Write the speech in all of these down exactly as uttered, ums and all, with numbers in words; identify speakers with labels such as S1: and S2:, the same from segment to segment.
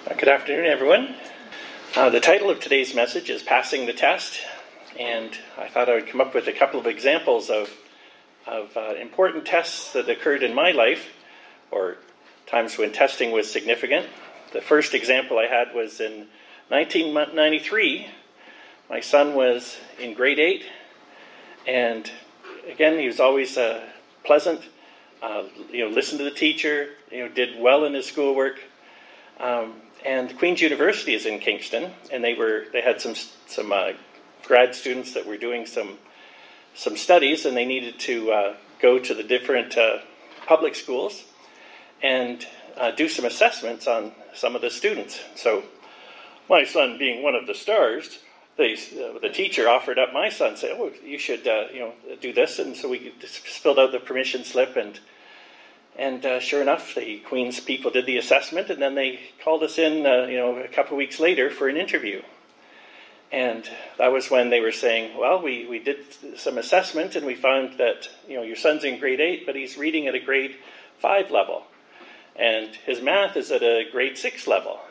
S1: Good afternoon, everyone. Uh, the title of today's message is Passing the Test, and I thought I would come up with a couple of examples of, of uh, important tests that occurred in my life, or times when testing was significant. The first example I had was in nineteen ninety-three. My son was in grade eight, and again, he was always uh, pleasant, uh, you know, listened to the teacher, you know, did well in his schoolwork. Um, and Queen's University is in Kingston, and they were they had some some uh, grad students that were doing some some studies, and they needed to uh, go to the different uh, public schools and uh, do some assessments on some of the students. So, my son being one of the stars, they, uh, the teacher offered up my son, saying, "Oh, you should uh, you know do this," and so we just filled out the permission slip and. And uh, sure enough, the Queen's people did the assessment, and then they called us in, uh, you know, a couple of weeks later for an interview. And that was when they were saying, well, we, we did some assessment, and we found that, you know, your son's in grade eight, but he's reading at a grade five level. And his math is at a grade six level.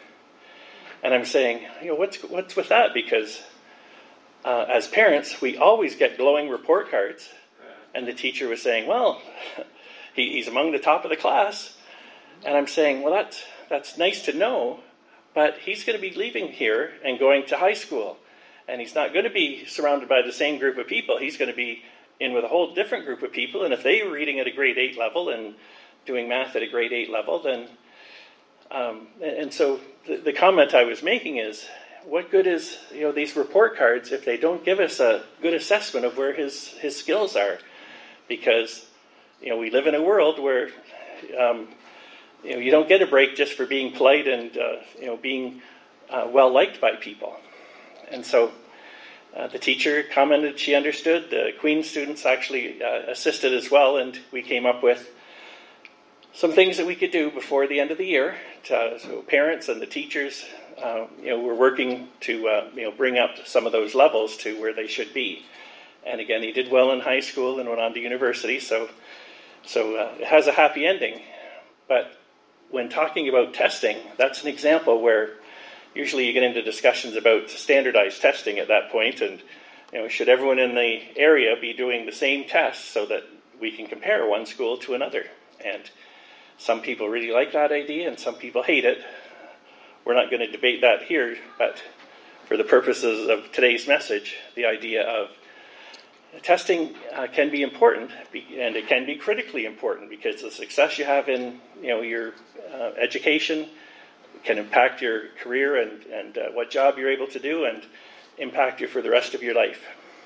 S1: And I'm saying, you know, what's, what's with that? Because uh, as parents, we always get glowing report cards. And the teacher was saying, well... He, he's among the top of the class. And I'm saying, well, that's, that's nice to know, but he's going to be leaving here and going to high school. And he's not going to be surrounded by the same group of people. He's going to be in with a whole different group of people. And if they were reading at a grade eight level and doing math at a grade eight level, then... Um, and so the, the comment I was making is, what good is, you know, these report cards if they don't give us a good assessment of where his, his skills are? Because... You know, we live in a world where, um, you know, you don't get a break just for being polite and, uh, you know, being uh, well-liked by people. And so uh, the teacher commented she understood. The Queen students actually uh, assisted as well, and we came up with some things that we could do before the end of the year. To, so parents and the teachers, uh, you know, were working to, uh, you know, bring up some of those levels to where they should be. And again, he did well in high school and went on to university, so... So uh, it has a happy ending, but when talking about testing, that's an example where usually you get into discussions about standardized testing at that point, and you know, should everyone in the area be doing the same tests so that we can compare one school to another? And some people really like that idea, and some people hate it. We're not going to debate that here, but for the purposes of today's message, the idea of testing uh, can be important, and it can be critically important because the success you have in, you know, your uh, education can impact your career and, and uh, what job you're able to do and impact you for the rest of your life.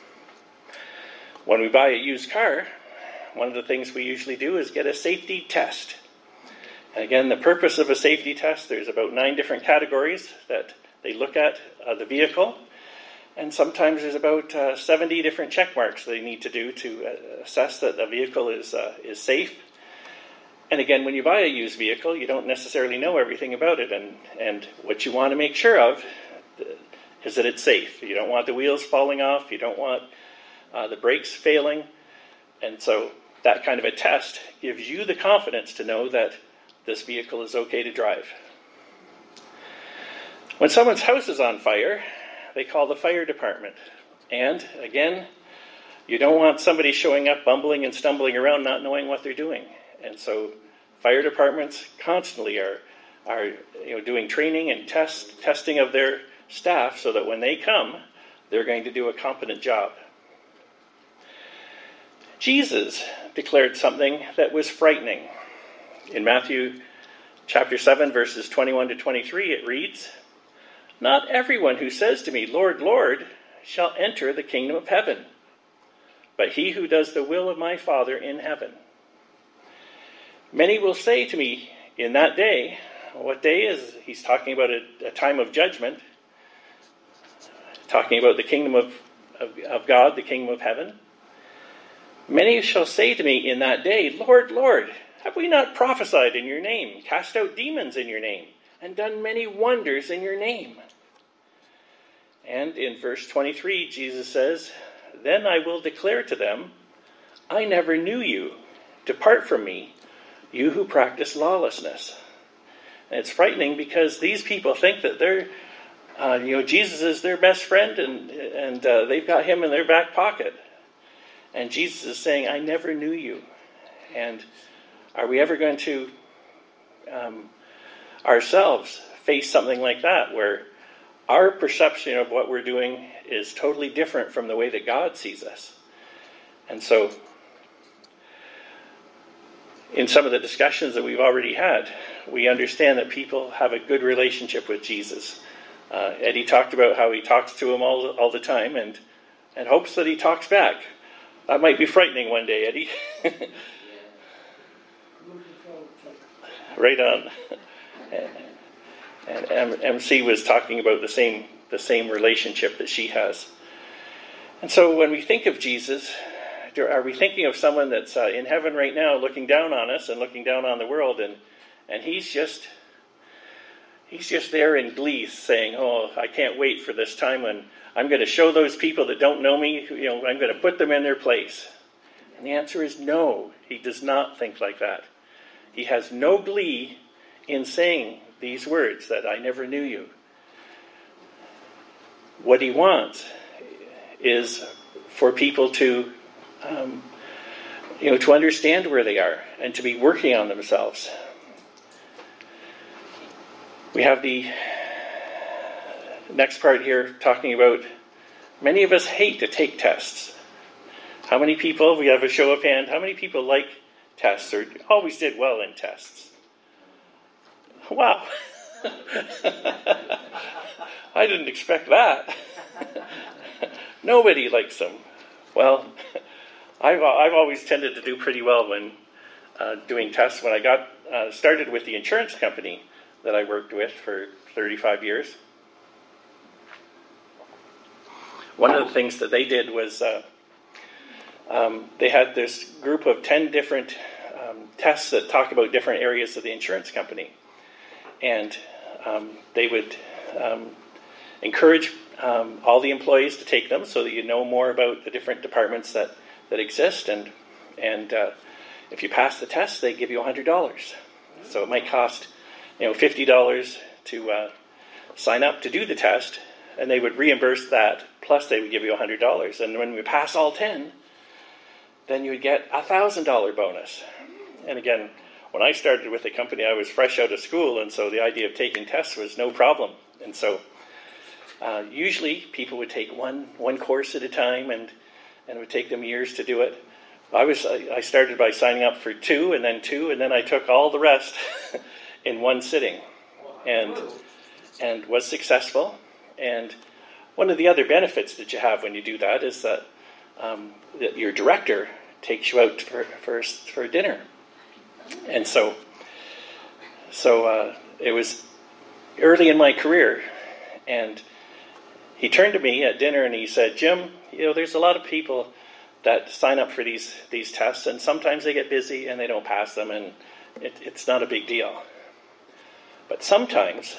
S1: When we buy a used car, one of the things we usually do is get a safety test. And again, the purpose of a safety test, there's about nine different categories that they look at uh, the vehicle. And sometimes there's about uh, seventy different check marks they need to do to uh, assess that the vehicle is uh, is safe. And again, when you buy a used vehicle, you don't necessarily know everything about it. And, and what you want to make sure of is that it's safe. You don't want the wheels falling off. You don't want uh, the brakes failing. And so that kind of a test gives you the confidence to know that this vehicle is okay to drive. When someone's house is on fire, they call the fire department. And again, you don't want somebody showing up bumbling and stumbling around not knowing what they're doing. And so fire departments constantly are are you know doing training and test testing of their staff so that when they come, they're going to do a competent job. Jesus declared something that was frightening. In Matthew chapter seven, verses twenty-one to twenty-three, it reads, "Not everyone who says to me, 'Lord, Lord,' shall enter the kingdom of heaven, but he who does the will of my Father in heaven. Many will say to me in that day," what day is? He's talking about a, a time of judgment, talking about the kingdom of, of, of God, the kingdom of heaven. "Many shall say to me in that day, 'Lord, Lord, have we not prophesied in your name, cast out demons in your name, and done many wonders in your name?' And in verse twenty-three, Jesus says, 'Then I will declare to them, I never knew you. Depart from me, you who practice lawlessness.' And it's frightening because these people think that they're, uh, you know, Jesus is their best friend, and and uh, they've got him in their back pocket. And Jesus is saying, I never knew you. And are we ever going to um, ourselves face something like that, where our perception of what we're doing is totally different from the way that God sees us? And so, in some of the discussions that we've already had, we understand that people have a good relationship with Jesus. Uh, Eddie talked about how he talks to him all, all the time and, and hopes that he talks back. That might be frightening one day, Eddie. Right on. And, and M C was talking about the same the same relationship that she has. And so when we think of Jesus, are we thinking of someone that's uh, in heaven right now looking down on us and looking down on the world, and and he's just he's just there in glee saying, oh, I can't wait for this time when I'm going to show those people that don't know me, you know, I'm going to put them in their place. And the answer is no, he does not think like that. He has no glee in saying these words, that I never knew you. What he wants is for people to, um, you know, to understand where they are and to be working on themselves. We have the next part here talking about many of us hate to take tests. How many people, we have a show of hand, how many people like tests or always did well in tests? Wow. I didn't expect that. Nobody likes them. Well, I've, I've always tended to do pretty well when uh, doing tests. When I got uh, started with the insurance company that I worked with for thirty-five years, one of the things that they did was uh, um, they had this group of ten different um, tests that talk about different areas of the insurance company. And um, they would um, encourage um, all the employees to take them so that you know more about the different departments that, that exist. And and uh, if you pass the test, they give you one hundred dollars. So it might cost, you know, fifty dollars to uh, sign up to do the test, and they would reimburse that, plus they would give you one hundred dollars. And when we pass all ten, then you would get a one thousand dollars bonus. And again, when I started with the company, I was fresh out of school, and so the idea of taking tests was no problem. And so uh, usually people would take one one course at a time, and, and it would take them years to do it. I was I started by signing up for two, and then two, and then I took all the rest in one sitting, and and was successful. And one of the other benefits that you have when you do that is that, um, that your director takes you out for for, for dinner. And so, so uh, it was early in my career, and he turned to me at dinner and he said, Jim, you know, there's a lot of people that sign up for these these tests, and sometimes they get busy and they don't pass them, and it, it's not a big deal. But sometimes,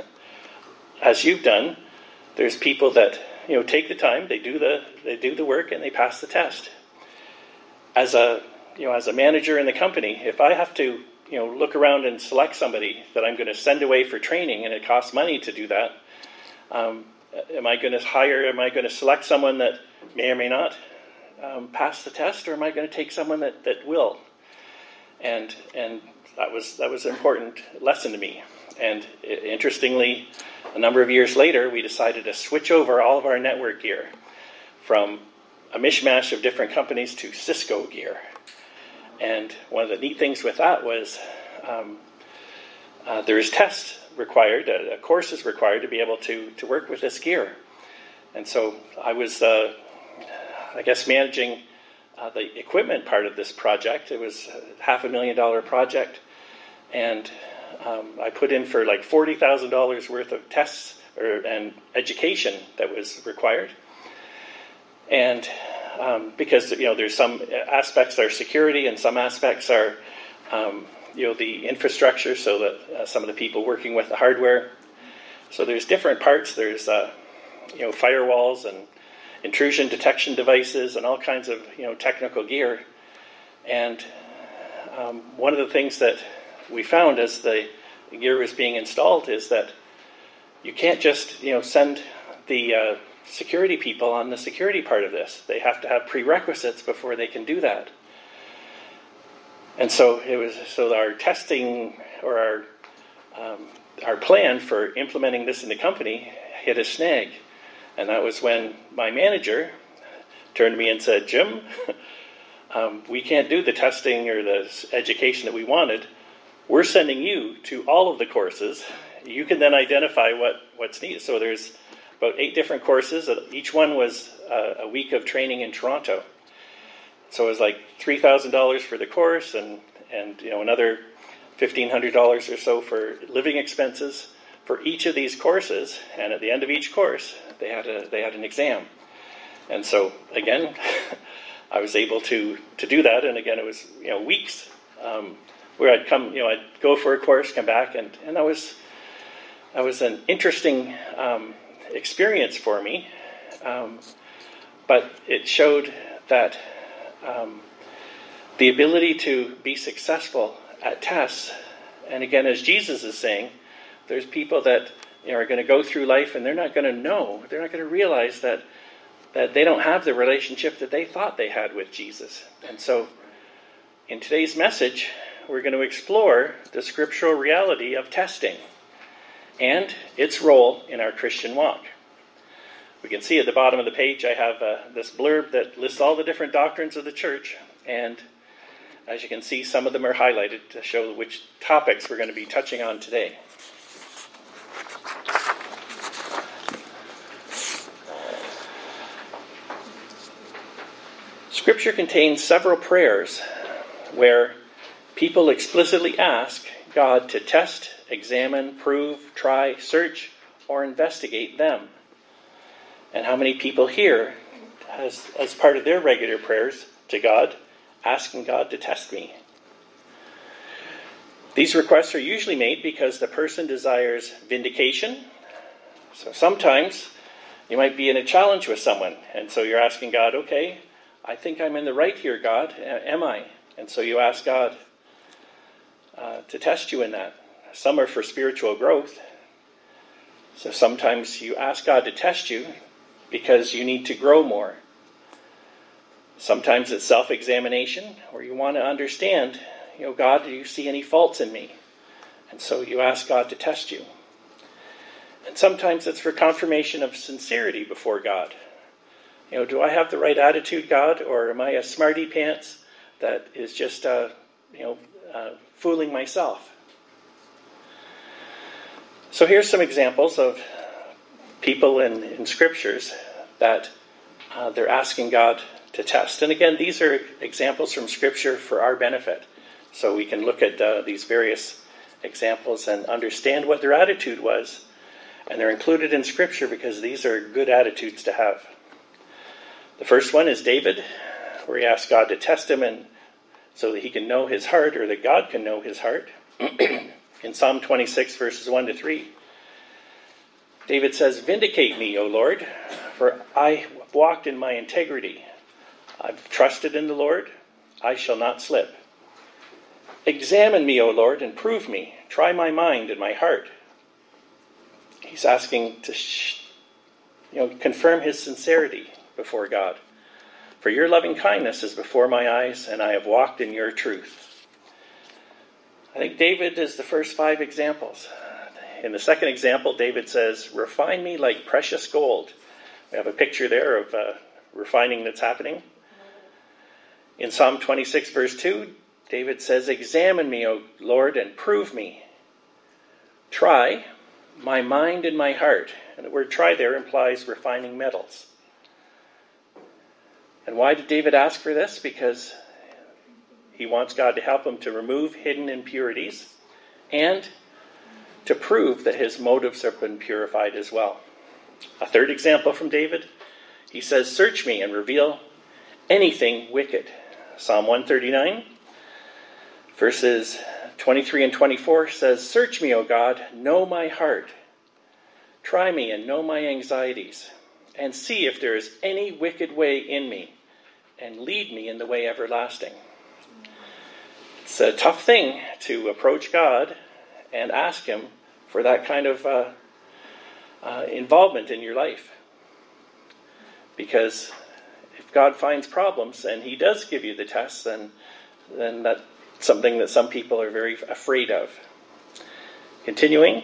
S1: as you've done, there's people that, you know, take the time, they do the they do the work, and they pass the test. As a You know, as a manager in the company, if I have to, you know, look around and select somebody that I'm going to send away for training, and it costs money to do that, um, am I going to hire, am I going to select someone that may or may not um, pass the test, or am I going to take someone that, that will? And and that was that was an important lesson to me. And it, interestingly, a number of years later, we decided to switch over all of our network gear from a mishmash of different companies to Cisco gear. And one of the neat things with that was um, uh, there is tests required, a, a course is required to be able to, to work with this gear. And so I was, uh, I guess, managing uh, the equipment part of this project. It was a half a million dollar project. And um, I put in for like forty thousand dollars worth of tests or, and education that was required. And Um, because, you know, there's some aspects that are security and some aspects are, um, you know, the infrastructure, so that uh, some of the people working with the hardware. So there's different parts. There's, uh, you know, firewalls and intrusion detection devices and all kinds of, you know, technical gear. And um, one of the things that we found as the gear was being installed is that you can't just, you know, send the uh, security people on the security part of this. They have to have prerequisites before they can do that. And so it was. So our testing or our um, our plan for implementing this in the company hit a snag, and that was when my manager turned to me and said, "Jim, um, we can't do the testing or the education that we wanted. We're sending you to all of the courses. You can then identify what, what's needed." So there's about eight different courses. Each one was uh, a week of training in Toronto. So it was like three thousand dollars for the course, and, and you know another fifteen hundred dollars or so for living expenses for each of these courses. And at the end of each course, they had a they had an exam. And so again, I was able to to do that. And again, it was you know weeks um, where I'd come, you know, I'd go for a course, come back, and and that was that was an interesting um, experience for me. Um, but it showed that. Um, the ability to be successful at tests, and again, as Jesus is saying, there's people that you know, are going to go through life and they're not going to know, they're not going to realize that that they don't have the relationship that they thought they had with Jesus. And so, in today's message, we're going to explore the scriptural reality of testing and its role in our Christian walk. We can see at the bottom of the page I have uh, this blurb that lists all the different doctrines of the church, and as you can see, some of them are highlighted to show which topics we're going to be touching on today. Scripture contains several prayers where people explicitly ask God to test, examine, prove, try, search, or investigate them. And how many people here, as, as part of their regular prayers to God, asking God to test me? These requests are usually made because the person desires vindication. So sometimes you might be in a challenge with someone, and so you're asking God, okay, I think I'm in the right here, God. Am I? And so you ask God uh, to test you in that. Some are for spiritual growth. So sometimes you ask God to test you because you need to grow more. Sometimes it's self-examination, or you want to understand, you know, God, do you see any faults in me? And so you ask God to test you. And sometimes it's for confirmation of sincerity before God. You know, do I have the right attitude, God, or am I a smarty pants that is just, uh, you know, uh, fooling myself? So here's some examples of people in, in scriptures that uh, they're asking God to test. And again, these are examples from scripture for our benefit. So we can look at uh, these various examples and understand what their attitude was. And they're included in scripture because these are good attitudes to have. The first one is David, where he asked God to test him and so that he can know his heart, or that God can know his heart. In Psalm twenty-six, verses one to three, David says, "Vindicate me, O Lord, for I walked in my integrity. I've trusted in the Lord. I shall not slip. Examine me, O Lord, and prove me. Try my mind and my heart." He's asking to, you know, confirm his sincerity before God. "For your loving kindness is before my eyes, and I have walked in your truth." I think David is the first five examples. In the second example, David says, "Refine me like precious gold." We have a picture there of uh, refining that's happening. In Psalm twenty-six, verse two, David says, "Examine me, O Lord, and prove me. Try my mind and my heart." And the word "try" there implies refining metals. And why did David ask for this? Because he wants God to help him to remove hidden impurities and to prove that his motives have been purified as well. A third example from David, he says, "Search me and reveal anything wicked." Psalm one thirty-nine, verses twenty-three and twenty-four says, "Search me, O God, know my heart. Try me and know my anxieties, and see if there is any wicked way in me, and lead me in the way everlasting." It's a tough thing to approach God and ask him for that kind of uh, uh, involvement in your life. Because if God finds problems and he does give you the tests, then, then that's something that some people are very afraid of. Continuing,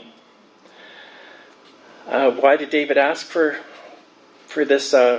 S1: uh, why did David ask for, for this uh,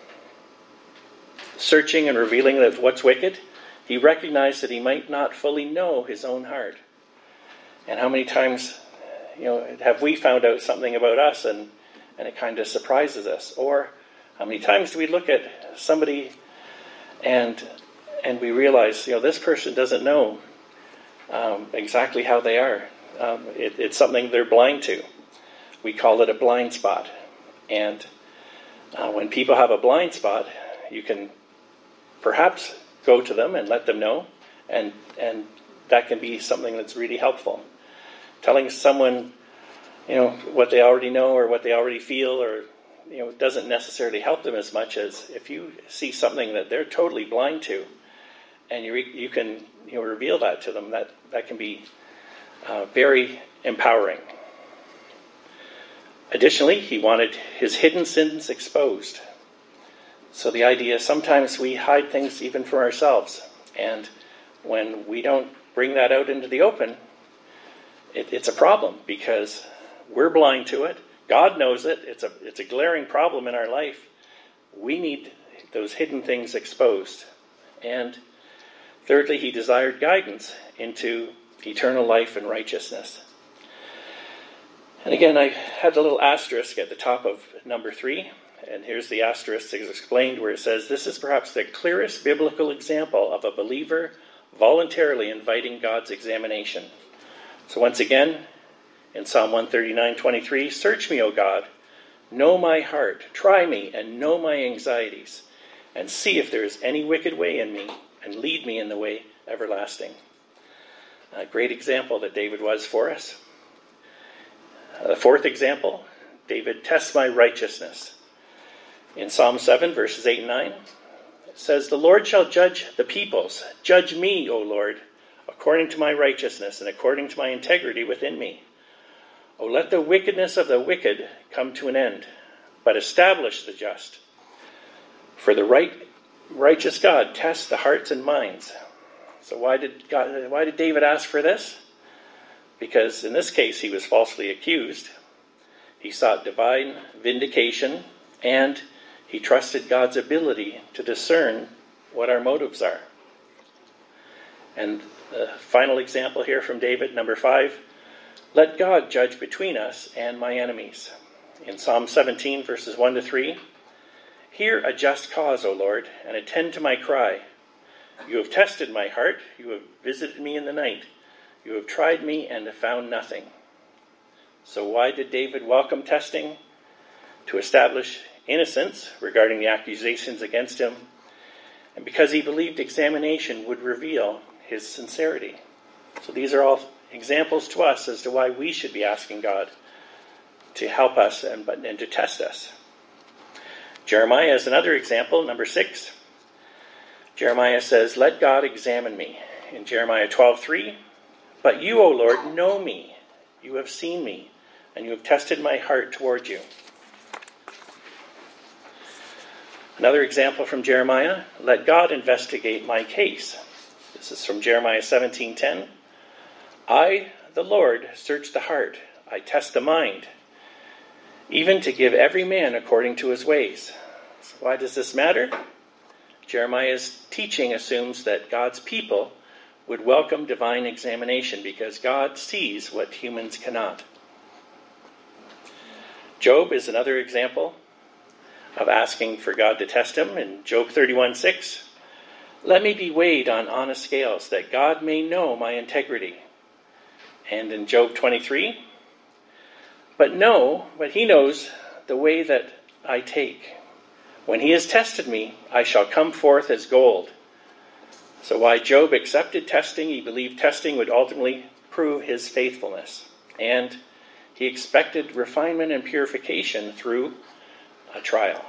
S1: searching and revealing of what's wicked? He recognized that he might not fully know his own heart. And how many times, you know, have we found out something about us and, and it kind of surprises us? Or how many times do we look at somebody and and we realize, you know, this person doesn't know um, exactly how they are. Um, it, it's something they're blind to. We call it a blind spot. And uh, when people have a blind spot, you can perhaps go to them and let them know, and and that can be something that's really helpful. Telling someone, you know, what they already know or what they already feel, or you know, doesn't necessarily help them as much as if you see something that they're totally blind to, and you re- you can you know reveal that to them. That that can be uh, very empowering. Additionally, he wanted his hidden sins exposed. So the idea is sometimes we hide things even from ourselves, and when we don't bring that out into the open, it, it's a problem because we're blind to it. God knows it. It's a it's a glaring problem in our life. We need those hidden things exposed. And thirdly, he desired guidance into eternal life and righteousness. And again, I had a little asterisk at the top of number three. And here's the asterisk is explained where it says, this is perhaps the clearest biblical example of a believer voluntarily inviting God's examination. So once again, in Psalm one thirty-nine twenty-three, search me, O God, know my heart, try me and know my anxieties, and see if there is any wicked way in me, and lead me in the way everlasting. A great example that David was for us. The fourth example, David tests my righteousness. In Psalm seven, verses eight and nine, it says, the Lord shall judge the peoples. Judge me, O Lord, according to my righteousness and according to my integrity within me. O let the wickedness of the wicked come to an end, but establish the just. For the right, righteous God tests the hearts and minds. So why did God, why did David ask for this? Because in this case he was falsely accused. He sought divine vindication, and he trusted God's ability to discern what our motives are. And the final example here from David, number five, let God judge between us and my enemies. In Psalm seventeen, verses one to three, hear a just cause, O Lord, and attend to my cry. You have tested my heart, you have visited me in the night. You have tried me and have found nothing. So why did David welcome testing? To establish innocence regarding the accusations against him, and because he believed examination would reveal his sincerity. So these are all examples to us as to why we should be asking God to help us and, and to test us. Jeremiah is another example, number six. Jeremiah says, let God examine me. In Jeremiah twelve three, but you, O Lord, know me. You have seen me, and you have tested my heart toward you. Another example from Jeremiah, let God investigate my case. This is from Jeremiah seventeen ten. I, the Lord, search the heart. I test the mind, even to give every man according to his ways. So why does this matter? Jeremiah's teaching assumes that God's people would welcome divine examination because God sees what humans cannot. Job is another example of asking for God to test him. In Job thirty-one six, let me be weighed on honest scales, that God may know my integrity. And in Job twenty-three, but know, but he knows the way that I take. When he has tested me, I shall come forth as gold. So why Job accepted testing, he believed testing would ultimately prove his faithfulness. And he expected refinement and purification through a trial.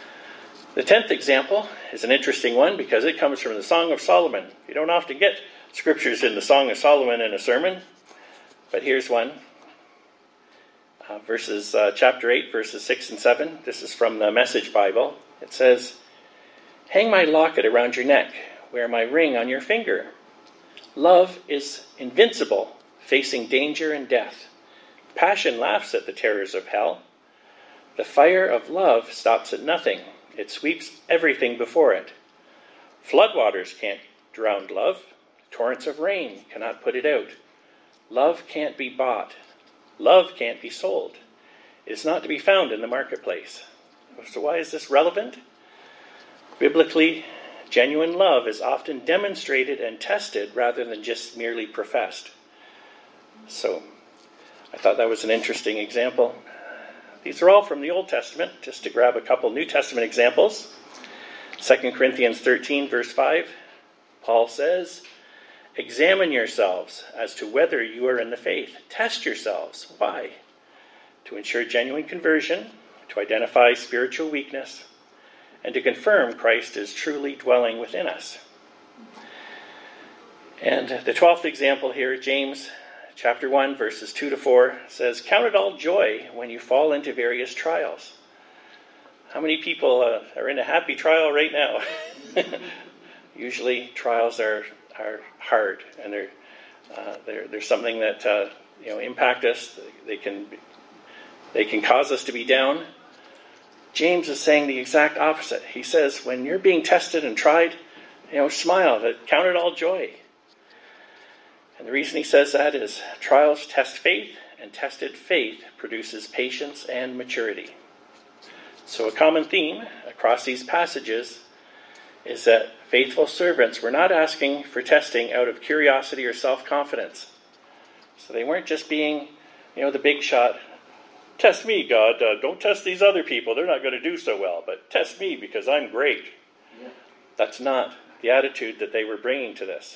S1: The tenth example is an interesting one because it comes from the Song of Solomon. You don't often get scriptures in the Song of Solomon in a sermon, but here's one. Uh, verses, uh, chapter eight, verses six and seven. This is from the Message Bible. It says, "Hang my locket around your neck, wear my ring on your finger. Love is invincible, facing danger and death. Passion laughs at the terrors of hell. The fire of love stops at nothing. It sweeps everything before it. Floodwaters can't drown love. Torrents of rain cannot put it out. Love can't be bought. Love can't be sold. It is not to be found in the marketplace." So why is this relevant? Biblically, genuine love is often demonstrated and tested rather than just merely professed. So I thought that was an interesting example. These are all from the Old Testament, just to grab a couple New Testament examples. Second Corinthians thirteen, verse five, Paul says, "Examine yourselves as to whether you are in the faith. Test yourselves." Why? To ensure genuine conversion, to identify spiritual weakness, and to confirm Christ is truly dwelling within us. And the twelfth example here, James chapter one, verses two to four, says, "Count it all joy when you fall into various trials." How many people uh, are in a happy trial right now? Usually trials are are hard, and they're, uh, they're, they're something that uh, you know impact us. They can they can cause us to be down. James is saying the exact opposite. He says, when you're being tested and tried, you know, smile, count it all joy. And the reason he says that is trials test faith, and tested faith produces patience and maturity. So a common theme across these passages is that faithful servants were not asking for testing out of curiosity or self-confidence. So they weren't just being, you know, the big shot, "Test me, God. Uh, don't test these other people. They're not going to do so well. But test me because I'm great." Yeah. That's not the attitude that they were bringing to this.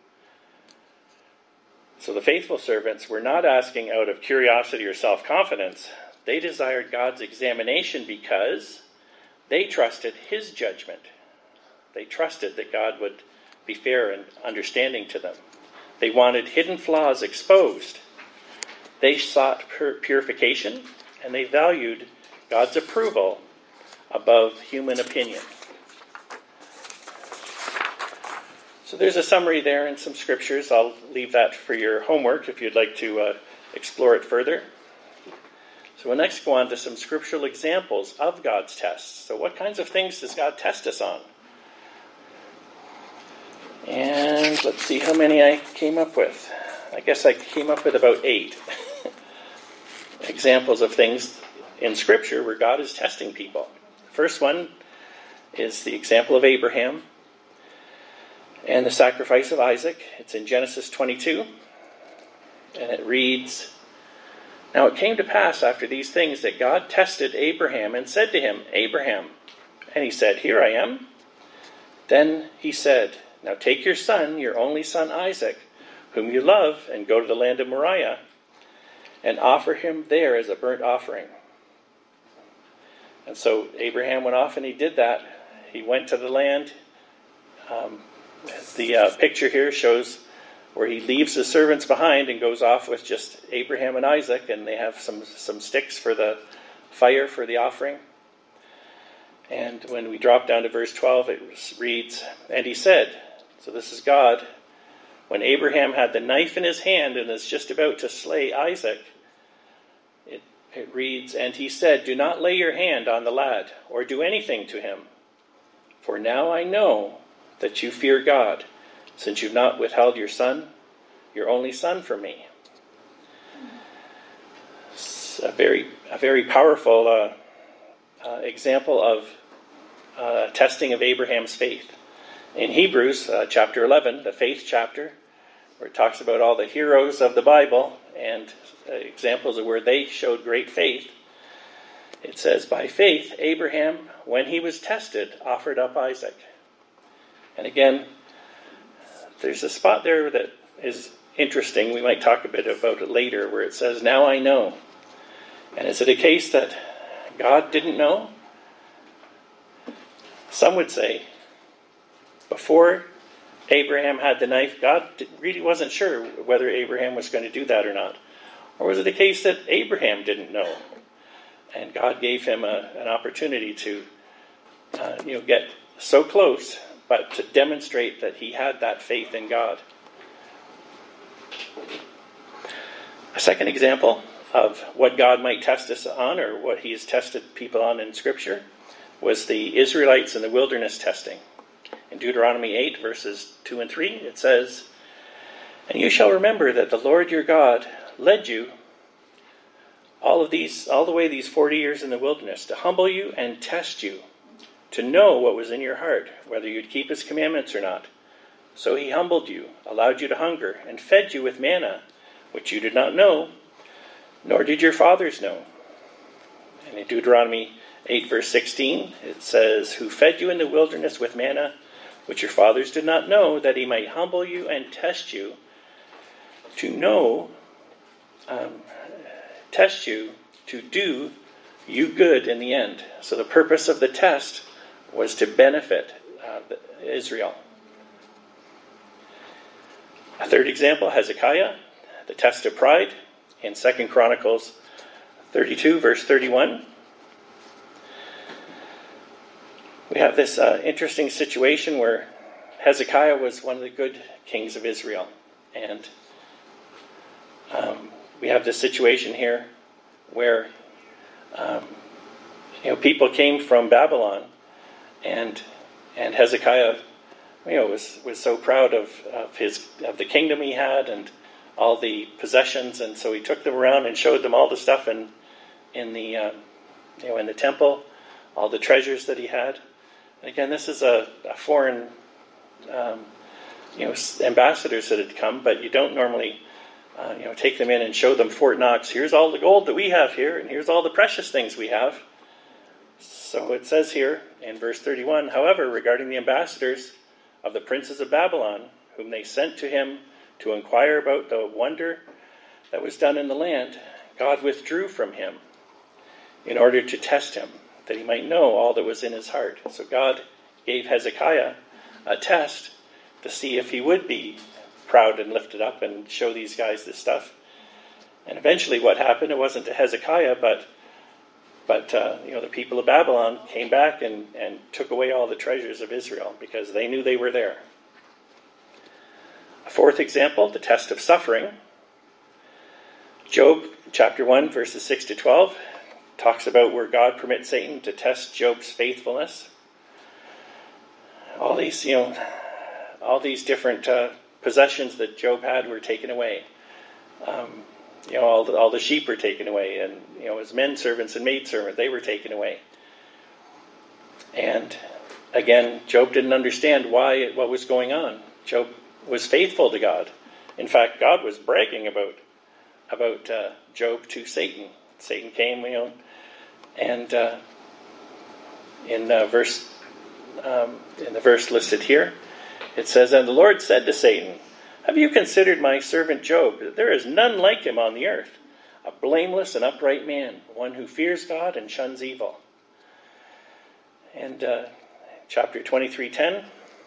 S1: So the faithful servants were not asking out of curiosity or self-confidence. They desired God's examination because they trusted his judgment. They trusted that God would be fair and understanding to them. They wanted hidden flaws exposed. They sought pur- purification, and they valued God's approval above human opinion. So there's a summary there and some scriptures. I'll leave that for your homework if you'd like to uh, explore it further. So we'll next go on to some scriptural examples of God's tests. So what kinds of things does God test us on? And let's see how many I came up with. I guess I came up with about eight examples of things in Scripture where God is testing people. The first one is the example of Abraham and the sacrifice of Isaac. It's in Genesis twenty-two, and it reads, "Now it came to pass after these things that God tested Abraham and said to him, 'Abraham.' And he said, 'Here I am.' Then he said, 'Now take your son, your only son Isaac, whom you love, and go to the land of Moriah, and offer him there as a burnt offering.' And so Abraham went off and he did that. He went to the land. Um, the uh, picture here shows where he leaves his servants behind and goes off with just Abraham and Isaac, and they have some, some sticks for the fire for the offering. And when we drop down to verse twelve, it reads, "And he said," so this is God, "when Abraham had the knife in his hand and is just about to slay Isaac," it, it reads, "And he said, 'Do not lay your hand on the lad or do anything to him. For now I know that you fear God, since you've not withheld your son, your only son, from me.'" It's a very, a very powerful uh, uh, example of uh, testing of Abraham's faith. In Hebrews uh, chapter eleven, the faith chapter, where it talks about all the heroes of the Bible and uh, examples of where they showed great faith, it says, "By faith Abraham, when he was tested, offered up Isaac." And again, there's a spot there that is interesting. We might talk a bit about it later, where it says, "Now I know." And is it a case that God didn't know? Some would say, before Abraham had the knife, God really wasn't sure whether Abraham was going to do that or not. Or was it a case that Abraham didn't know? And God gave him a, an opportunity to uh, you know, get so close, but to demonstrate that he had that faith in God. A second example of what God might test us on, or what he has tested people on in Scripture, was the Israelites in the wilderness testing. In Deuteronomy eight, verses two and three, it says, "And you shall remember that the Lord your God led you all of these, all the way these forty years in the wilderness, to humble you and test you, to know what was in your heart, whether you'd keep his commandments or not. So he humbled you, allowed you to hunger, and fed you with manna, which you did not know, nor did your fathers know." And in Deuteronomy eight, verse sixteen, it says, "Who fed you in the wilderness with manna, which your fathers did not know, that he might humble you and test you, to know, um, test you, to do you good in the end." So the purpose of the test was to benefit uh, Israel. A third example, Hezekiah, the test of pride, in Second Chronicles thirty-two, verse thirty-one. We have this uh, interesting situation where Hezekiah was one of the good kings of Israel. And um, we have this situation here where um, you know, people came from Babylon, and and Hezekiah, you know, was, was so proud of, of his of the kingdom he had and all the possessions, and so he took them around and showed them all the stuff in in the um, you know in the temple, all the treasures that he had. And again, this is a, a foreign um, you know ambassadors that had come, but you don't normally uh, you know take them in and show them Fort Knox. Here's all the gold that we have here, and here's all the precious things we have. So it says here in verse thirty-one, "However, regarding the ambassadors of the princes of Babylon, whom they sent to him to inquire about the wonder that was done in the land, God withdrew from him in order to test him, that he might know all that was in his heart." So God gave Hezekiah a test to see if he would be proud and lifted up and show these guys this stuff. And eventually what happened, it wasn't to Hezekiah, but but uh, you know the people of Babylon came back and, and took away all the treasures of Israel because they knew they were there. A fourth example, the test of suffering. Job chapter one, verses six to twelve, talks about where God permits Satan to test Job's faithfulness. All these, you know, all these different uh, possessions that Job had were taken away. Um, you know, all the, all the sheep were taken away, and you know, his men servants and maid servants, they were taken away. And again, Job didn't understand why, what was going on. Job was faithful to God. In fact, God was bragging about about uh, Job to Satan. Satan came, you know, and uh, in uh, verse um, in the verse listed here, it says, "And the Lord said to Satan, have you considered my servant Job? There is none like him on the earth, a blameless and upright man, one who fears God and shuns evil." And uh, chapter twenty-three ten,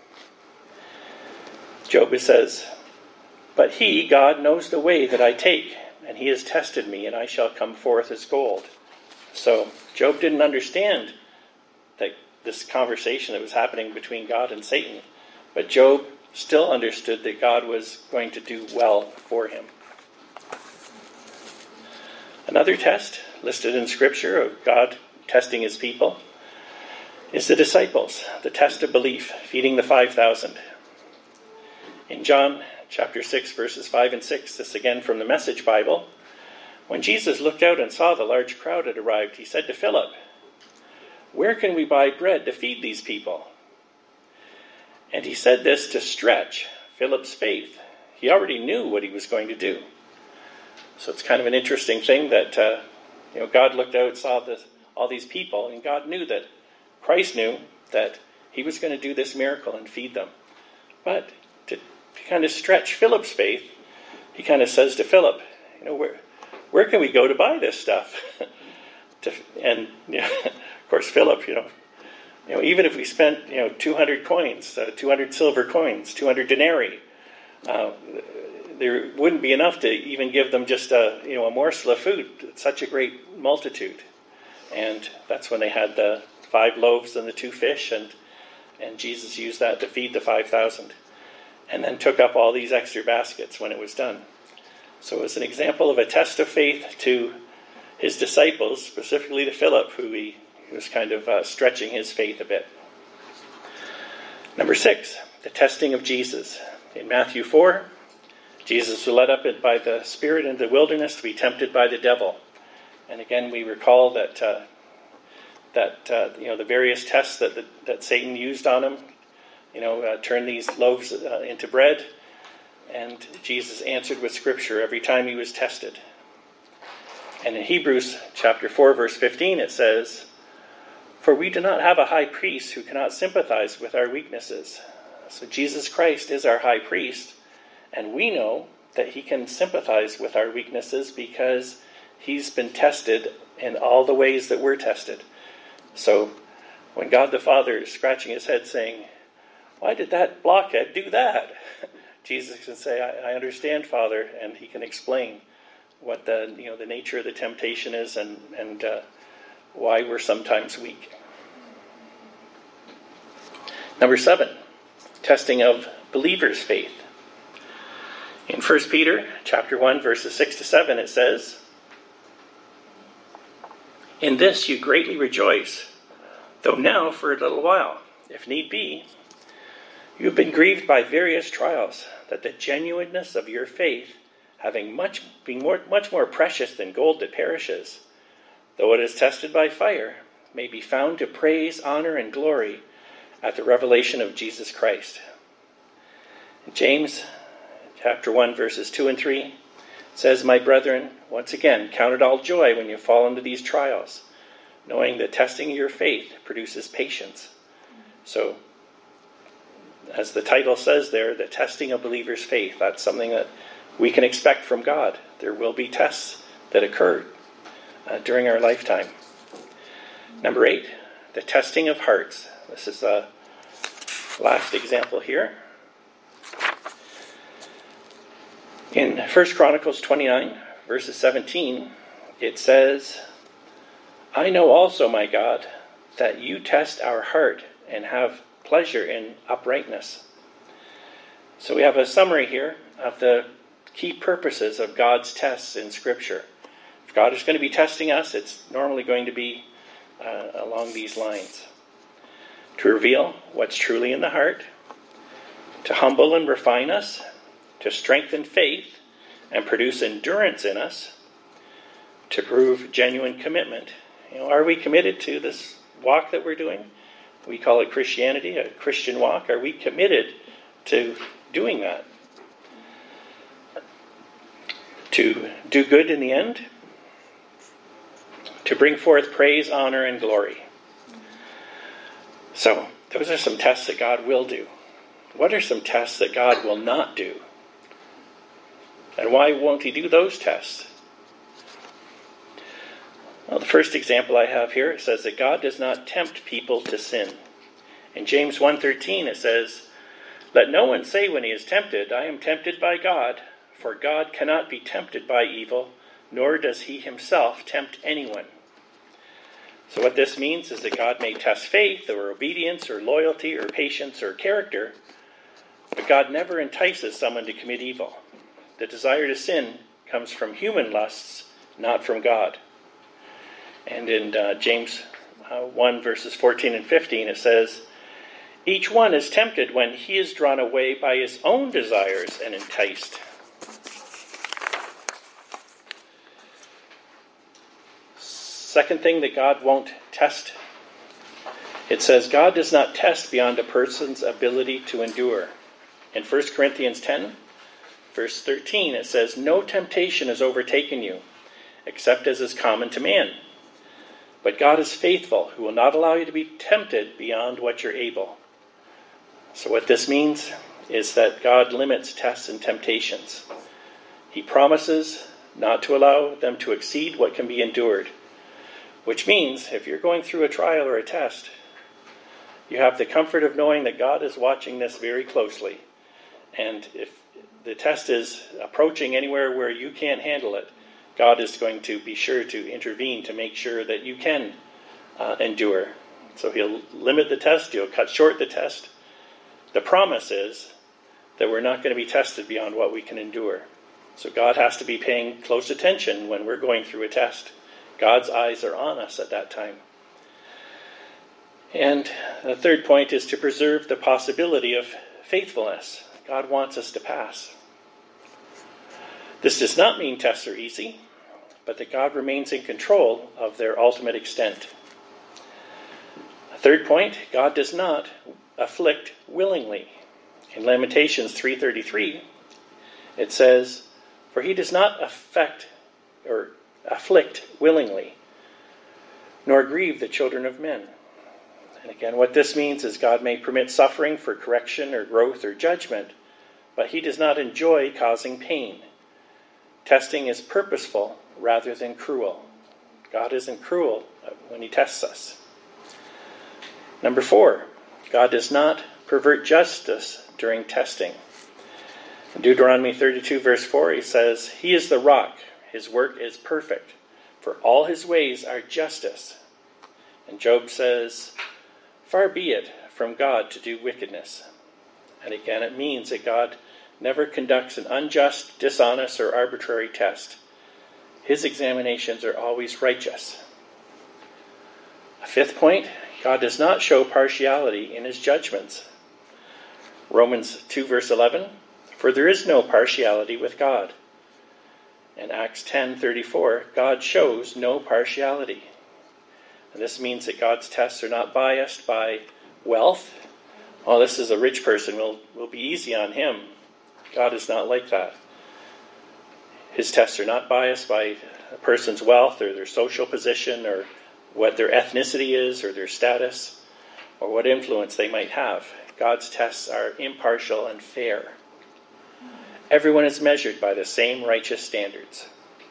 S1: Job says, "But he, God, knows the way that I take, and he has tested me, and I shall come forth as gold." So Job didn't understand that this conversation that was happening between God and Satan, but Job still understood that God was going to do well for him. Another test listed in Scripture of God testing his people is the disciples, the test of belief, feeding the five thousand. In John chapter six, verses five and six, this again from the Message Bible, when Jesus looked out and saw the large crowd had arrived, he said to Philip, "Where can we buy bread to feed these people?" And he said this to stretch Philip's faith. He already knew what he was going to do. So it's kind of an interesting thing that uh, you know God looked out, saw this, all these people, and God knew that, Christ knew that he was going to do this miracle and feed them. But to, to kind of stretch Philip's faith, he kind of says to Philip, you know, where where can we go to buy this stuff? to, and you know, of course, Philip, you know, You know, even if we spent, you know, two hundred coins, uh, two hundred silver coins, two hundred denarii, uh, there wouldn't be enough to even give them just a, you know, a morsel of food. It's such a great multitude. And that's when they had the five loaves and the two fish, and and Jesus used that to feed the five thousand. And then took up all these extra baskets when it was done. So it was an example of a test of faith to his disciples, specifically to Philip, who he was kind of uh, stretching his faith a bit. Number six, the testing of Jesus. In Matthew four, Jesus was led up by the Spirit into the wilderness to be tempted by the devil. And again, we recall that uh, that uh, you know the various tests that the, that Satan used on him. You know, uh, turn these loaves uh, into bread, and Jesus answered with Scripture every time he was tested. And in Hebrews chapter four, verse fifteen, it says, "For we do not have a high priest who cannot sympathize with our weaknesses." So Jesus Christ is our high priest, and we know that he can sympathize with our weaknesses because he's been tested in all the ways that we're tested. So when God the Father is scratching his head saying, "Why did that blockhead do that?" Jesus can say, I, I understand, Father, and he can explain what the you know the nature of the temptation is and, and uh, why we're sometimes weak. Number seven, testing of believers' faith. In First Peter chapter one, verses six to seven, it says, "In this you greatly rejoice, though now for a little while, if need be, you have been grieved by various trials, that the genuineness of your faith, having much being more, much more precious than gold that perishes, though it is tested by fire, may be found to praise, honor, and glory at the revelation of Jesus Christ." In James chapter one, verses two and three, says, "My brethren, once again, count it all joy when you fall into these trials, knowing that testing of your faith produces patience." So, as the title says there, the testing of believers' faith, that's something that we can expect from God. There will be tests that occur uh, during our lifetime. Number eight, the testing of hearts. This is the last example here. In First Chronicles twenty-nine, verses seventeen, it says, "I know also, my God, that you test our heart and have pleasure in uprightness." So we have a summary here of the key purposes of God's tests in Scripture. If God is going to be testing us, it's normally going to be uh, along these lines. To reveal what's truly in the heart, to humble and refine us, to strengthen faith and produce endurance in us, to prove genuine commitment. You know, are we committed to this walk that we're doing? We call it Christianity, a Christian walk. Are we committed to doing that? To do good in the end? To bring forth praise, honor, and glory. So, those are some tests that God will do. What are some tests that God will not do? And why won't he do those tests? Well, the first example I have here, it says that God does not tempt people to sin. In James one thirteen, it says, "Let no one say when he is tempted, I am tempted by God, for God cannot be tempted by evil, nor does he himself tempt anyone." So what this means is that God may test faith or obedience or loyalty or patience or character, but God never entices someone to commit evil. The desire to sin comes from human lusts, not from God. And in uh, James uh, one, verses fourteen and fifteen, it says, "Each one is tempted when he is drawn away by his own desires and enticed." Second thing that God won't test, it says God does not test beyond a person's ability to endure. In First Corinthians ten, verse thirteen, it says, "No temptation has overtaken you, except as is common to man. But God is faithful, who will not allow you to be tempted beyond what you're able." So what this means is that God limits tests and temptations. He promises not to allow them to exceed what can be endured. Which means, if you're going through a trial or a test, you have the comfort of knowing that God is watching this very closely. And if the test is approaching anywhere where you can't handle it, God is going to be sure to intervene to make sure that you can uh, endure. So he'll limit the test, he'll cut short the test. The promise is that we're not going to be tested beyond what we can endure. So God has to be paying close attention when we're going through a test. God's eyes are on us at that time. And the third point is to preserve the possibility of faithfulness. God wants us to pass. This does not mean tests are easy, but that God remains in control of their ultimate extent. Third point, God does not afflict willingly. In Lamentations three thirty-three, it says, "For he does not affect or afflict willingly, nor grieve the children of men." And again, what this means is God may permit suffering for correction or growth or judgment, but he does not enjoy causing pain. Testing is purposeful rather than cruel. God isn't cruel when he tests us. Number four, God does not pervert justice during testing. In Deuteronomy thirty-two verse four, he says, "He is the rock, his work is perfect, for all his ways are justice." And Job says, "Far be it from God to do wickedness." And again, it means that God never conducts an unjust, dishonest, or arbitrary test. His examinations are always righteous. A fifth point, God does not show partiality in his judgments. Romans two verse eleven, "For there is no partiality with God." And Acts ten thirty-four, God shows no partiality. And this means that God's tests are not biased by wealth. Oh, this is a rich person, we'll, we'll be easy on him. God is not like that. His tests are not biased by a person's wealth or their social position or what their ethnicity is or their status or what influence they might have. God's tests are impartial and fair. Everyone is measured by the same righteous standards.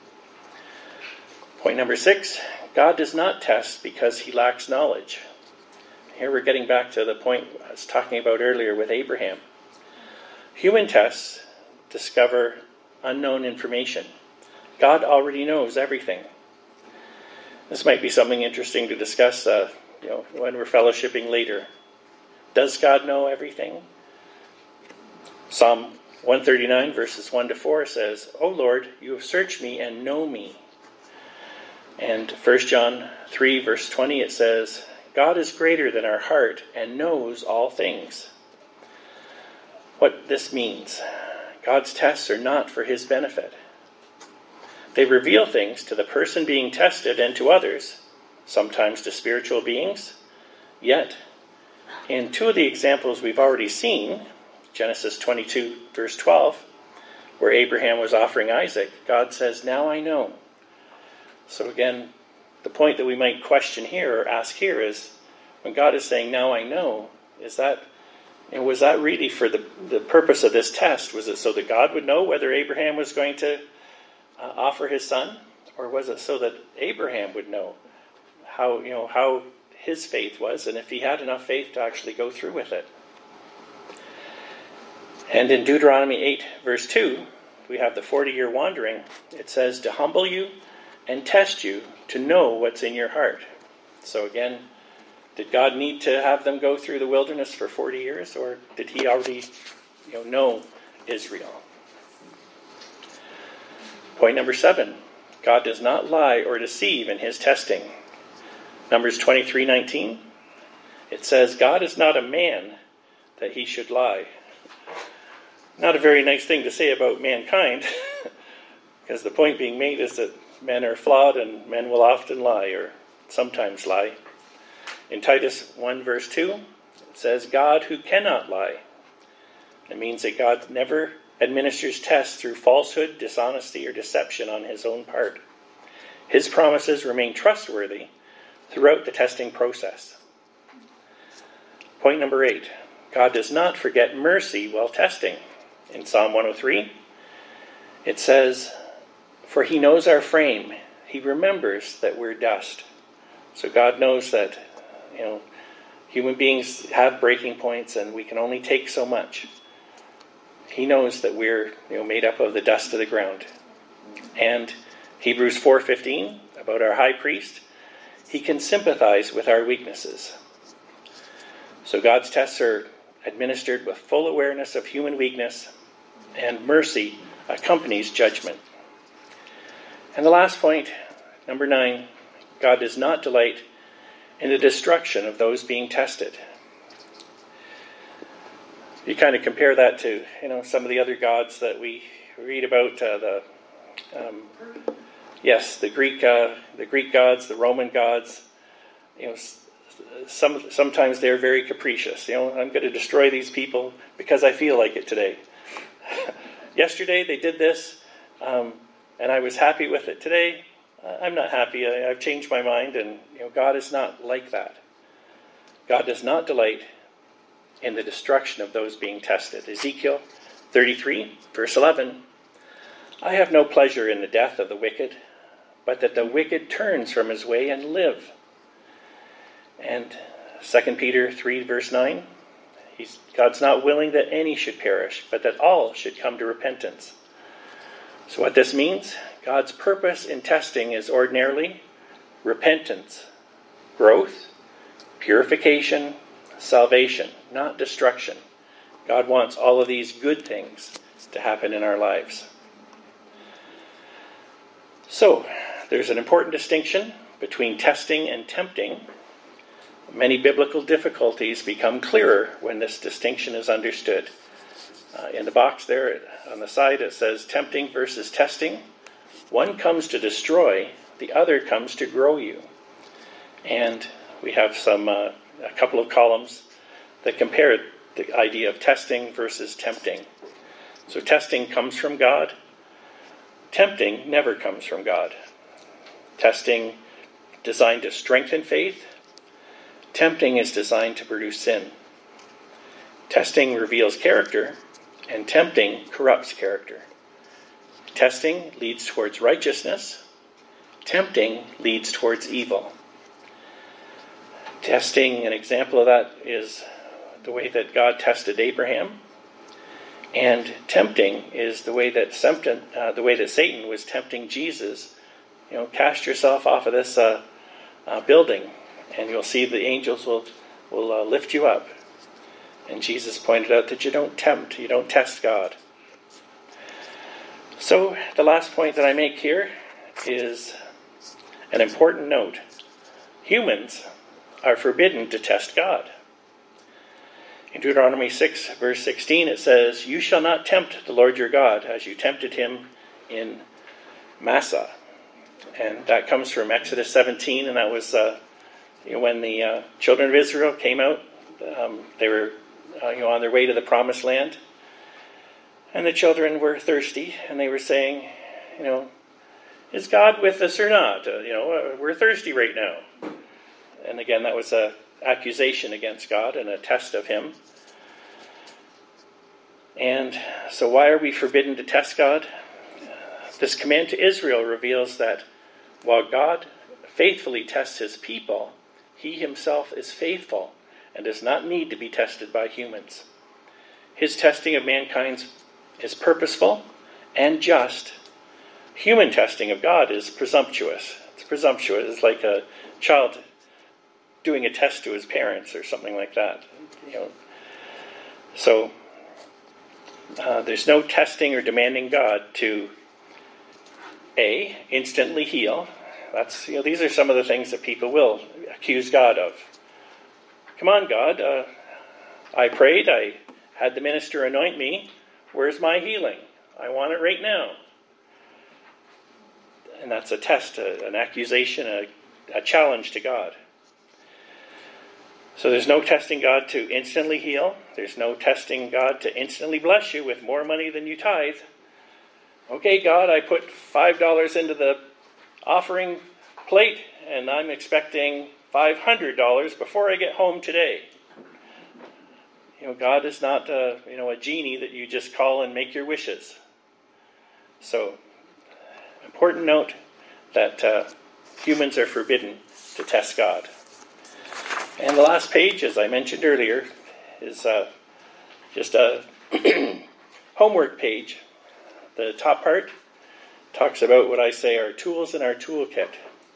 S1: Point number six, God does not test because he lacks knowledge. Here we're getting back to the point I was talking about earlier with Abraham. Human tests discover unknown information. God already knows everything. This might be something interesting to discuss uh, you know, when we're fellowshipping later. Does God know everything? Psalm one thirty-nine verses one to four says, "O Lord, you have searched me and know me." And First John three verse twenty, it says, "God is greater than our heart and knows all things." What this means, God's tests are not for his benefit. They reveal things to the person being tested and to others, sometimes to spiritual beings. Yet, in two of the examples we've already seen, Genesis twenty-two verse twelve, where Abraham was offering Isaac, God says, "Now I know." So again, the point that we might question here or ask here is, when God is saying, "Now I know," is that, you know, was that really for the, the purpose of this test? Was it so that God would know whether Abraham was going to uh, offer his son? Or was it so that Abraham would know how, you know, how his faith was and if he had enough faith to actually go through with it? And in Deuteronomy eight verse two, we have the forty-year wandering. It says, "To humble you and test you to know what's in your heart." So again, did God need to have them go through the wilderness for forty years, or did he already you know, know Israel? Point number seven, God does not lie or deceive in his testing. Numbers twenty-three nineteen, it says, "God is not a man that he should lie." Not a very nice thing to say about mankind, because the point being made is that men are flawed and men will often lie, or sometimes lie. In Titus one verse two, it says, "God who cannot lie." It means that God never administers tests through falsehood, dishonesty, or deception on his own part. His promises remain trustworthy throughout the testing process. Point number eight, God does not forget mercy while testing. In Psalm one oh three, it says, "For he knows our frame. He remembers that we're dust." So God knows that, you know, Human beings have breaking points, and we can only take so much. He knows that we're you know, made up of the dust of the ground. And Hebrews four fifteen, about our high priest, he can sympathize with our weaknesses. So God's tests are administered with full awareness of human weakness, and mercy accompanies judgment. And the last point, number nine, God does not delight in the destruction of those being tested. You kind of compare that to, you know, some of the other gods that we read about. Uh, the um, yes, the Greek, uh, the Greek gods, the Roman gods. You know, some sometimes they're very capricious. You know, I'm going to destroy these people because I feel like it today. Yesterday they did this, um, and I was happy with it. Today, I'm not happy. I, I've changed my mind, and you know, God is not like that. God does not delight in the destruction of those being tested. Ezekiel thirty-three, verse eleven. I have no pleasure in the death of the wicked, but that the wicked turns from his way and live. And Second Peter three, verse nine. He's, God's not willing that any should perish, but that all should come to repentance. So what this means, God's purpose in testing is ordinarily repentance, growth, purification, salvation, not destruction. God wants all of these good things to happen in our lives. So, there's an important distinction between testing and tempting. Many biblical difficulties become clearer when this distinction is understood. Uh, in the box there on the side it says tempting versus testing. One comes to destroy, the other comes to grow you. And we have some uh, a couple of columns that compare the idea of testing versus tempting. So testing comes from God. Tempting never comes from God. Testing designed to strengthen faith. Tempting is designed to produce sin. Testing reveals character, and tempting corrupts character. Testing leads towards righteousness. Tempting leads towards evil. Testing, an example of that is the way that God tested Abraham. And tempting is the way that Satan, uh, the way that Satan was tempting Jesus. You know, cast yourself off of this uh, uh, building, and you'll see the angels will will uh, lift you up. And Jesus pointed out that you don't tempt, you don't test God. So the last point that I make here is an important note. Humans are forbidden to test God. In Deuteronomy six, verse sixteen, it says, "You shall not tempt the Lord your God as you tempted him in Massah." And that comes from Exodus seventeen, and that was uh, you know, when the uh, children of Israel came out. Um, they were uh, you know, on their way to the promised land. And the children were thirsty, and they were saying, you know, is God with us or not? Uh, you know, uh, we're thirsty right now. And again, that was an accusation against God and a test of him. And so why are we forbidden to test God? This command to Israel reveals that while God faithfully tests his people, he himself is faithful and does not need to be tested by humans. His testing of mankind is purposeful and just. Human testing of God is presumptuous. It's presumptuous. It's like a child doing a test to his parents or something like that. You know. So uh, there's no testing or demanding God to A, instantly heal. That's, you know, these are some of the things that people will accuse God of. Come on, God, uh, I prayed, I had the minister anoint me. Where's my healing? I want it right now. And that's a test, a, an accusation, a, a challenge to God. So there's no testing God to instantly heal. There's no testing God to instantly bless you with more money than you tithe. Okay, God, I put five dollars into the offering plate, and I'm expecting five hundred dollars before I get home today. You know, God is not a, you know, a genie that you just call and make your wishes. So, important note that uh, humans are forbidden to test God. And the last page, as I mentioned earlier, is uh, just a homework page. The top part talks about what I say are tools in our toolkit.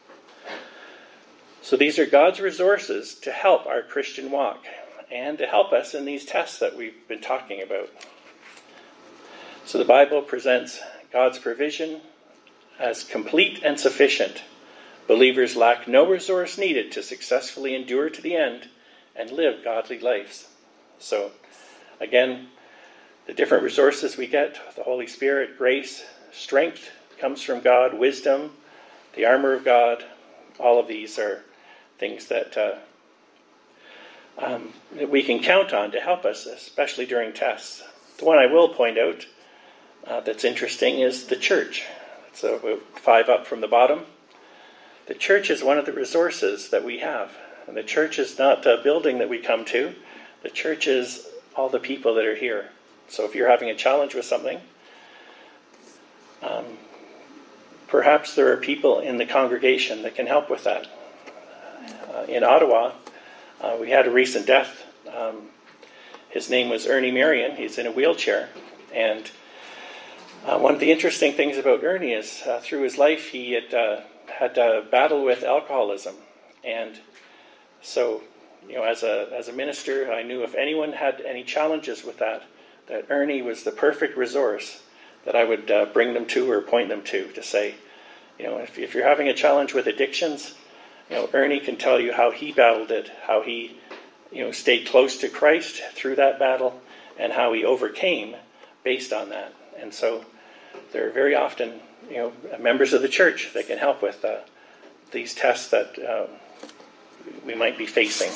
S1: So these are God's resources to help our Christian walk and to help us in these tests that we've been talking about. So the Bible presents God's provision as complete and sufficient. Believers lack no resource needed to successfully endure to the end and live godly lives. So, again, the different resources we get, the Holy Spirit, grace, strength comes from God, wisdom, the armor of God, all of these are things that, uh, um, that we can count on to help us, especially during tests. The one I will point out uh, that's interesting is the church. So about five up from the bottom. The church is one of the resources that we have. And the church is not a building that we come to. The church is all the people that are here. So if you're having a challenge with something, um, perhaps there are people in the congregation that can help with that. Uh, in Ottawa, uh, we had a recent death. Um, his name was Ernie Marion. He's in a wheelchair. And uh, one of the interesting things about Ernie is uh, through his life he had uh, had a battle with alcoholism. And so, you know, as a as a minister, I knew if anyone had any challenges with that, that Ernie was the perfect resource that I would uh, bring them to or point them to, to say, you know, if, if you're having a challenge with addictions, you know, Ernie can tell you how he battled it, how he, you know, stayed close to Christ through that battle, and how he overcame based on that. And so there are very often, you know, members of the church that can help with uh, these tests that uh, we might be facing.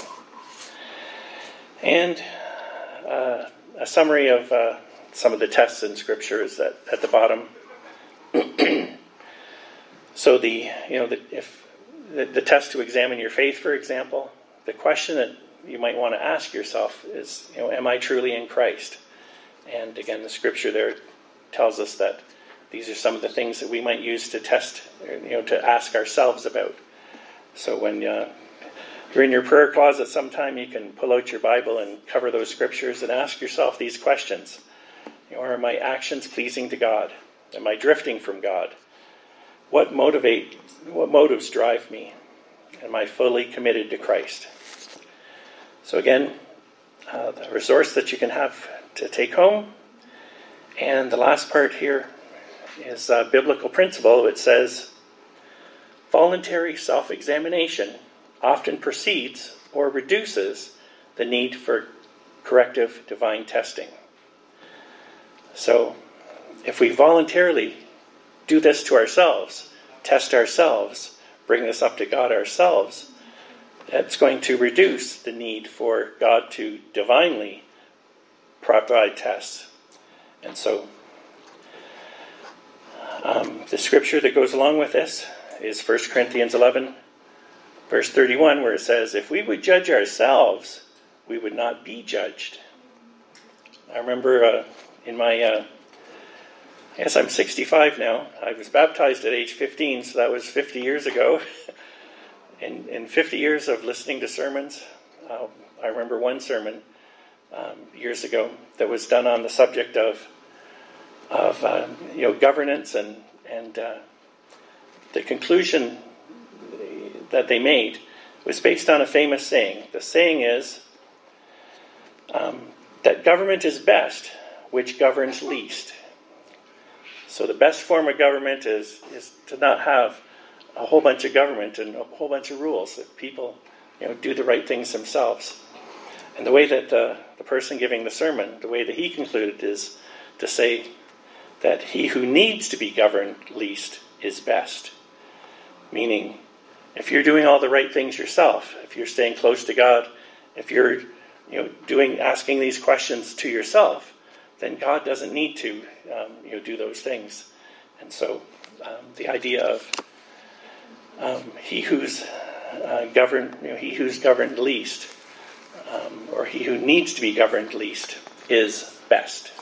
S1: And uh, a summary of uh, some of the tests in Scripture is that at the bottom. So the, you know, the, if the, the test to examine your faith, for example, the question that you might want to ask yourself is, you know, am I truly in Christ? And again, the Scripture there tells us that these are some of the things that we might use to test, you know, to ask ourselves about. So when uh, you're in your prayer closet sometime, you can pull out your Bible and cover those scriptures and ask yourself these questions. You know, are my actions pleasing to God? Am I drifting from God? What motivate? What motives drive me? Am I fully committed to Christ? So again, uh, the resource that you can have to take home. And the last part here is a biblical principle. It says, voluntary self-examination often precedes or reduces the need for corrective divine testing. So, if we voluntarily do this to ourselves, test ourselves, bring this up to God ourselves, that's going to reduce the need for God to divinely provide tests. And so, um, the scripture that goes along with this is First Corinthians eleven, verse thirty-one, where it says, if we would judge ourselves, we would not be judged. I remember uh, in my, uh, I guess I'm sixty-five now. I was baptized at age fifteen, so that was fifty years ago. in, in fifty years of listening to sermons, uh, I remember one sermon um, years ago that was done on the subject of of uh, you know governance, and and uh, the conclusion that they made was based on a famous saying. The saying is um, that government is best which governs least. So the best form of government is is to not have a whole bunch of government and a whole bunch of rules, that people, you know, do the right things themselves. And the way that the, the person giving the sermon, the way that he concluded is to say that he who needs to be governed least is best. Meaning, if you're doing all the right things yourself, if you're staying close to God, if you're, you know, doing asking these questions to yourself, then God doesn't need to um, you know do those things. And so um, the idea of um, he who's uh, governed, you know, he who's governed least, um, or he who needs to be governed least, is best.